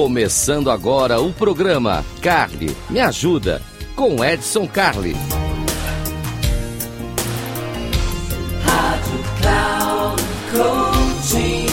Começando agora o programa Carly Me Ajuda, com Edson Carli. Rádio Cloud Coaching.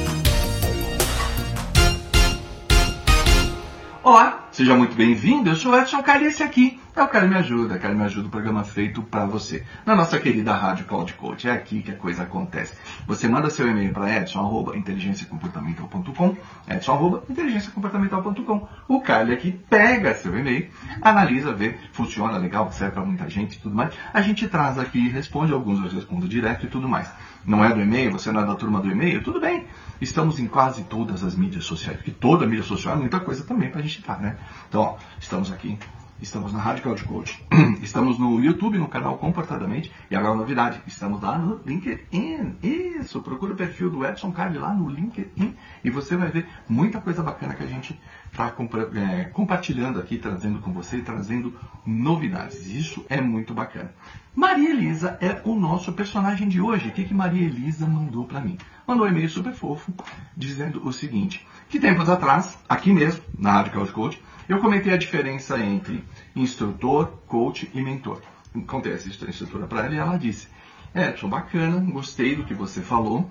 Olá, seja muito bem-vindo. Eu sou o Edson Carli, esse aqui é o Carly Me Ajuda. Carly Me Ajuda, o programa feito para você. Na nossa querida Rádio Cloud Coaching. É aqui que a coisa acontece. Você manda seu e-mail para edson@inteligenciacomportamental.com, edson@inteligenciacomportamental.com. O Carly aqui pega seu e-mail, analisa, vê, funciona legal, serve para muita gente e tudo mais. A gente traz aqui e responde, alguns eu respondo direto e tudo mais. Não é do e-mail, você não é da turma do e-mail, tudo bem. Estamos em quase todas as mídias sociais, porque toda mídia social é muita coisa também para a gente estar, né? Então, ó, estamos aqui. Estamos na Rádio Cloud Coaching, estamos no YouTube, no canal Comportadamente, e agora novidade, estamos lá no LinkedIn. Isso, procura o perfil do Edson Carli lá no LinkedIn e você vai ver muita coisa bacana que a gente está compartilhando aqui, trazendo com você, trazendo novidades. Isso é muito bacana. Maria Elisa é o nosso personagem de hoje. O que Maria Elisa mandou para mim? Mandou um e-mail super fofo, dizendo o seguinte, que tempos atrás, aqui mesmo, na Rádio Cloud Coaching, eu comentei a diferença entre instrutor, coach e mentor. Contei essa instrutora para ela e ela disse, Edson, bacana, gostei do que você falou.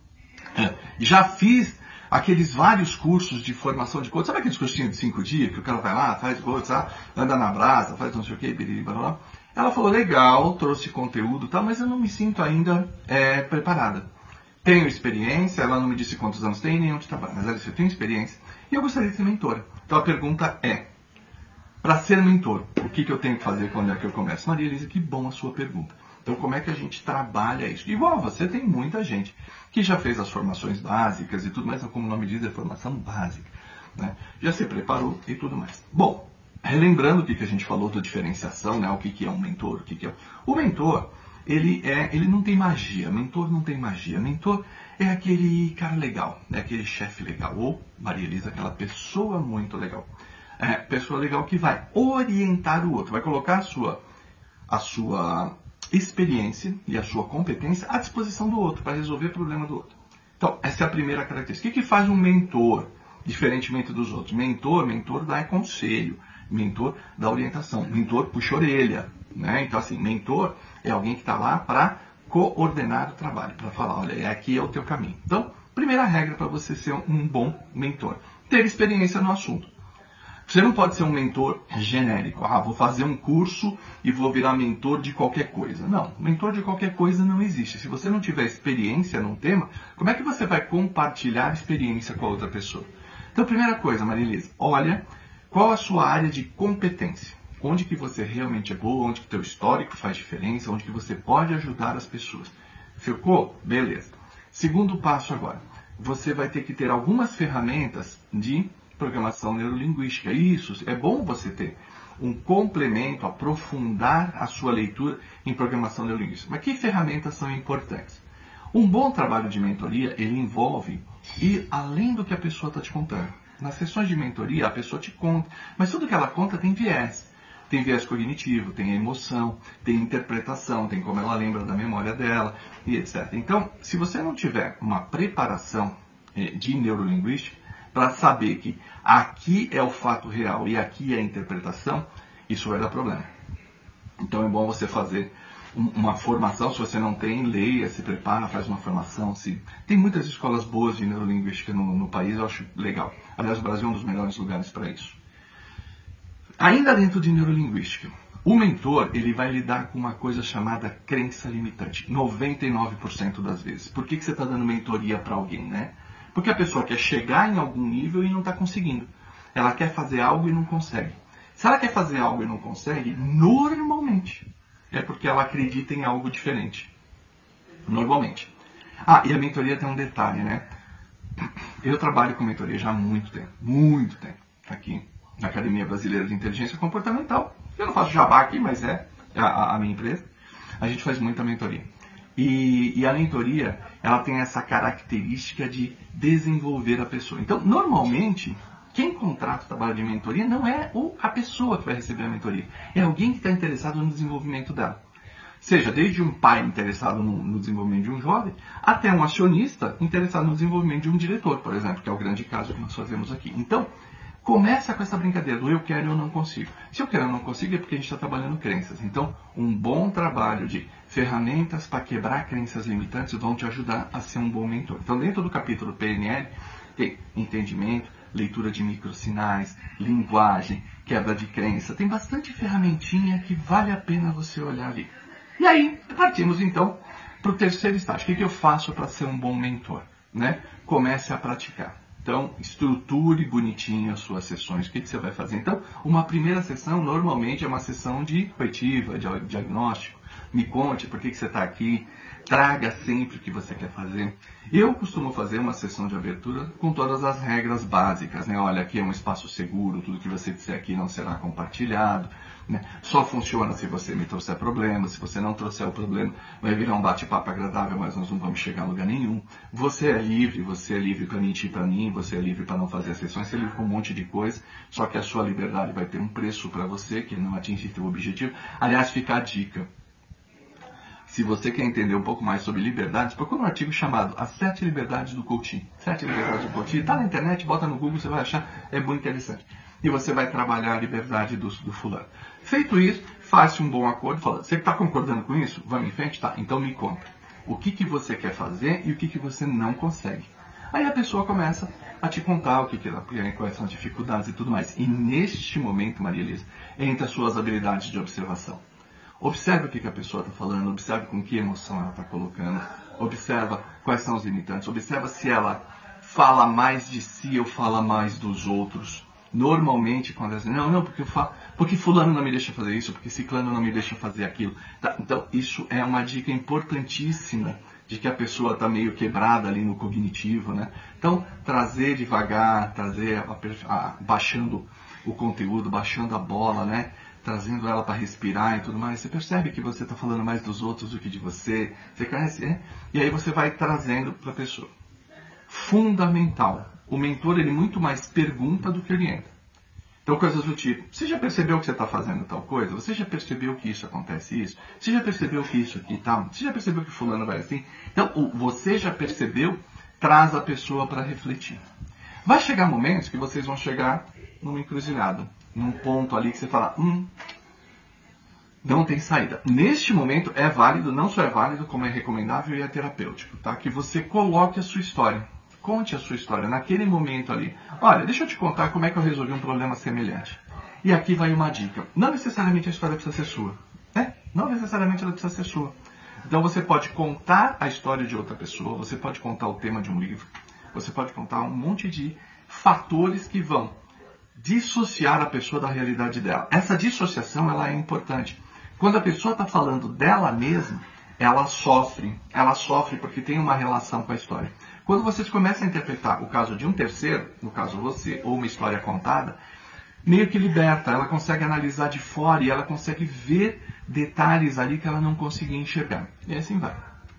Já fiz aqueles vários cursos de formação de coach. Sabe aqueles cursinhos de 5 dias que o cara vai lá, faz coach, anda na brasa, faz não sei o que, blá, blá, blá. Ela falou, legal, trouxe conteúdo, tá, mas eu não me sinto ainda preparada. Tenho experiência, ela não me disse quantos anos tem nem onde trabalha, mas ela disse, eu tenho experiência e eu gostaria de ser mentora. Então a pergunta é, para ser mentor, o que eu tenho que fazer quando é que eu começo? Maria Elisa, que bom a sua pergunta. Então como é que a gente trabalha isso? Igual você, tem muita gente que já fez as formações básicas e tudo mais, como o nome diz, é formação básica, né? Já se preparou e tudo mais. Bom, relembrando o que a gente falou da diferenciação, né? O que é um mentor, o que é... O mentor, ele não tem magia, mentor não tem magia. Mentor é aquele cara legal, é aquele chefe legal, ou Maria Elisa, aquela pessoa muito legal. Pessoa legal que vai orientar o outro, vai colocar a sua experiência e a sua competência à disposição do outro, para resolver o problema do outro. Então, essa é a primeira característica. O que faz um mentor, diferentemente dos outros? Mentor dá conselho, mentor dá orientação, mentor puxa a orelha, né? Então, assim, mentor é alguém que está lá para coordenar o trabalho, para falar, olha, aqui é o teu caminho. Então, primeira regra para você ser um bom mentor, ter experiência no assunto. Você não pode ser um mentor genérico, vou fazer um curso e vou virar mentor de qualquer coisa. Não, mentor de qualquer coisa não existe. Se você não tiver experiência num tema, como é que você vai compartilhar experiência com a outra pessoa? Então, primeira coisa, Maria Elisa, olha qual a sua área de competência. Onde que você realmente é boa, onde que teu histórico faz diferença, onde que você pode ajudar as pessoas. Ficou? Beleza. Segundo passo agora, você vai ter que ter algumas ferramentas de programação neurolinguística. Isso, é bom você ter um complemento, aprofundar a sua leitura em programação neurolinguística. Mas que ferramentas são importantes? Um bom trabalho de mentoria, ele envolve ir além do que a pessoa está te contando. Nas sessões de mentoria, a pessoa te conta, mas tudo que ela conta tem viés. Tem viés cognitivo, tem emoção, tem interpretação, tem como ela lembra da memória dela, e etc. Então, se você não tiver uma preparação de neurolinguística, para saber que aqui é o fato real e aqui é a interpretação, isso vai dar problema. Então é bom você fazer uma formação, se você não tem, leia, se prepara, faz uma formação. Tem muitas escolas boas de neurolinguística no país, eu acho legal. Aliás, o Brasil é um dos melhores lugares para isso. Ainda dentro de neurolinguística, o mentor ele vai lidar com uma coisa chamada crença limitante, 99% das vezes. Por que você está dando mentoria para alguém, né? Porque a pessoa quer chegar em algum nível e não está conseguindo. Ela quer fazer algo e não consegue. Se ela quer fazer algo e não consegue, normalmente é porque ela acredita em algo diferente. Normalmente. E a mentoria tem um detalhe, né? Eu trabalho com mentoria já há muito tempo, aqui na Academia Brasileira de Inteligência Comportamental. Eu não faço jabá aqui, mas é a minha empresa. A gente faz muita mentoria. E a mentoria, ela tem essa característica de desenvolver a pessoa. Então, normalmente, quem contrata o trabalho de mentoria não é a pessoa que vai receber a mentoria. É alguém que está interessado no desenvolvimento dela. Seja desde um pai interessado no desenvolvimento de um jovem, até um acionista interessado no desenvolvimento de um diretor, por exemplo, que é o grande caso que nós fazemos aqui. Então, começa com essa brincadeira do eu quero e eu não consigo. Se eu quero e eu não consigo é porque a gente está trabalhando crenças. Então, um bom trabalho de ferramentas para quebrar crenças limitantes vão te ajudar a ser um bom mentor. Então, dentro do capítulo PNL, tem entendimento, leitura de microsinais, linguagem, quebra de crença. Tem bastante ferramentinha que vale a pena você olhar ali. E aí, partimos então para o terceiro estágio. O que eu faço para ser um bom mentor? Né? Comece a praticar. Então, estruture bonitinho as suas sessões. O que você vai fazer? Então, uma primeira sessão normalmente é uma sessão de coletiva, de diagnóstico. Me conte por que você está aqui. Traga sempre o que você quer fazer. Eu costumo fazer uma sessão de abertura com todas as regras básicas. Né? Olha, aqui é um espaço seguro, tudo que você disser aqui não será compartilhado. Né? Só funciona se você me trouxer problema. Se você não trouxer o problema, vai virar um bate-papo agradável, mas nós não vamos chegar a lugar nenhum. Você é livre para mentir para mim, você é livre para não fazer as sessões, você é livre para um monte de coisa, só que a sua liberdade vai ter um preço para você, que não atinge seu objetivo. Aliás, fica a dica. Se você quer entender um pouco mais sobre liberdades, procura um artigo chamado As 7 Liberdades do Coaching. 7 Liberdades do Coaching. Está na internet, bota no Google, você vai achar, é muito interessante. E você vai trabalhar a liberdade do fulano. Feito isso, faça um bom acordo. Fala, você está concordando com isso? Vamos em frente? Tá, então me conta. O que você quer fazer e o que você não consegue. Aí a pessoa começa a te contar o que ela quer, quais são as dificuldades e tudo mais. E neste momento, Maria Elisa, entra as suas habilidades de observação. Observe o que a pessoa está falando, observe com que emoção ela está colocando, observa quais são os limitantes, observa se ela fala mais de si ou fala mais dos outros. Normalmente, quando ela diz, não, porque fulano não me deixa fazer isso, porque ciclano não me deixa fazer aquilo. Tá, então, isso é uma dica importantíssima de que a pessoa está meio quebrada ali no cognitivo, né? Então, trazer devagar, baixando o conteúdo, baixando a bola, né? Trazendo ela para respirar e tudo mais, você percebe que você está falando mais dos outros do que de você, você conhece, né? E aí você vai trazendo para a pessoa. Fundamental, o mentor ele muito mais pergunta do que orienta. Então coisas do tipo, você já percebeu que você está fazendo tal coisa? Você já percebeu que isso acontece isso? Você já percebeu que isso aqui tá? Você já percebeu que fulano vai assim? Então o você já percebeu, traz a pessoa para refletir. Vai chegar momentos que vocês vão chegar numa encruzilhada. Num ponto ali que você fala, não tem saída. Neste momento é válido, não só é válido, como é recomendável e é terapêutico, tá? Que você coloque a sua história. Conte a sua história naquele momento ali. Olha, deixa eu te contar como é que eu resolvi um problema semelhante. E aqui vai uma dica. Não necessariamente a história precisa ser sua. Né? Não necessariamente ela precisa ser sua. Então você pode contar a história de outra pessoa, você pode contar o tema de um livro, você pode contar um monte de fatores que vão dissociar a pessoa da realidade dela. Essa dissociação ela é importante. Quando a pessoa está falando dela mesma, ela sofre porque tem uma relação com a história. Quando vocês começam a interpretar o caso de um terceiro, no caso você, ou uma história contada, meio que liberta, ela consegue analisar de fora e ela consegue ver detalhes ali que ela não conseguia enxergar. E assim vai.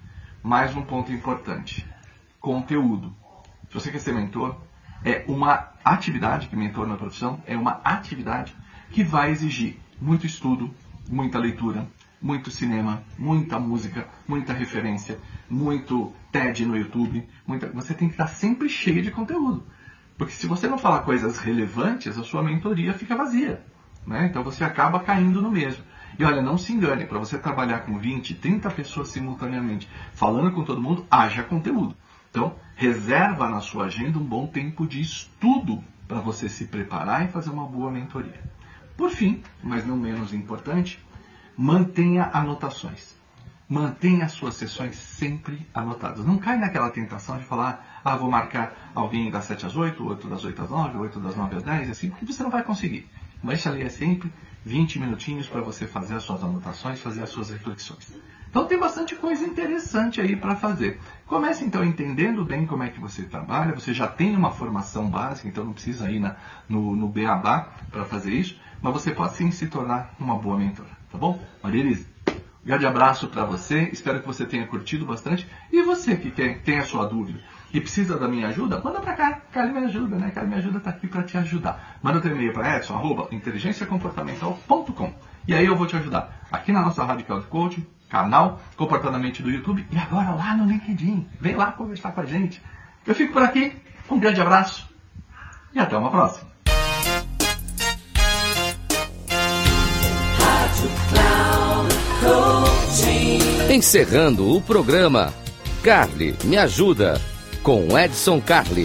Mais um ponto importante. Conteúdo. Se você quer ser mentor, é uma atividade, que mentor na profissão, é uma atividade que vai exigir muito estudo, muita leitura, muito cinema, muita música, muita referência, muito TED no YouTube. Você tem que estar sempre cheio de conteúdo. Porque se você não falar coisas relevantes, a sua mentoria fica vazia. Né? Então você acaba caindo no mesmo. E olha, não se engane, para você trabalhar com 20, 30 pessoas simultaneamente, falando com todo mundo, haja conteúdo. Então, reserva na sua agenda um bom tempo de estudo para você se preparar e fazer uma boa mentoria. Por fim, mas não menos importante, mantenha anotações. Mantenha as suas sessões sempre anotadas. Não cai naquela tentação de falar, vou marcar alguém das 7 às 8, outro das 8 às 9, 8 das 9 às 10, assim, porque você não vai conseguir. Mas ali é sempre 20 minutinhos para você fazer as suas anotações, fazer as suas reflexões. Então tem bastante coisa interessante aí para fazer. Comece então entendendo bem como é que você trabalha. Você já tem uma formação básica, então não precisa ir no Beabá para fazer isso. Mas você pode sim se tornar uma boa mentora, tá bom? Maria Elisa, um grande abraço para você. Espero que você tenha curtido bastante. E você que tem a sua dúvida e precisa da minha ajuda, manda para cá. Kali Me Ajuda, né? Kali Me Ajuda está aqui para te ajudar. Manda teu e-mail para edson@inteligenciacomportamental.com e aí eu vou te ajudar. Aqui na nossa Rádio Cloud Coaching, canal Comportadamente do YouTube e agora lá no LinkedIn. Vem lá conversar com a gente. Eu fico por aqui. Um grande abraço e até uma próxima. Encerrando o programa, Carly Me Ajuda, com Edson Carli.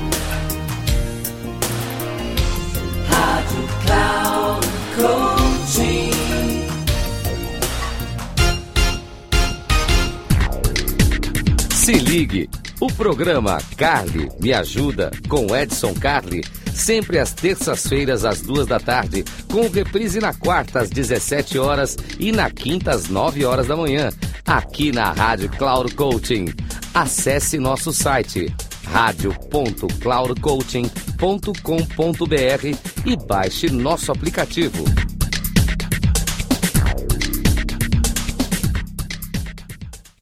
Se ligue, o programa Carly Me Ajuda, com Edson Carli, sempre às terças-feiras às 14h, com reprise na quarta às 17 horas e na quinta às 9 horas da manhã, aqui na Rádio Cloud Coaching. Acesse nosso site radio.cloudcoaching.com.br e baixe nosso aplicativo.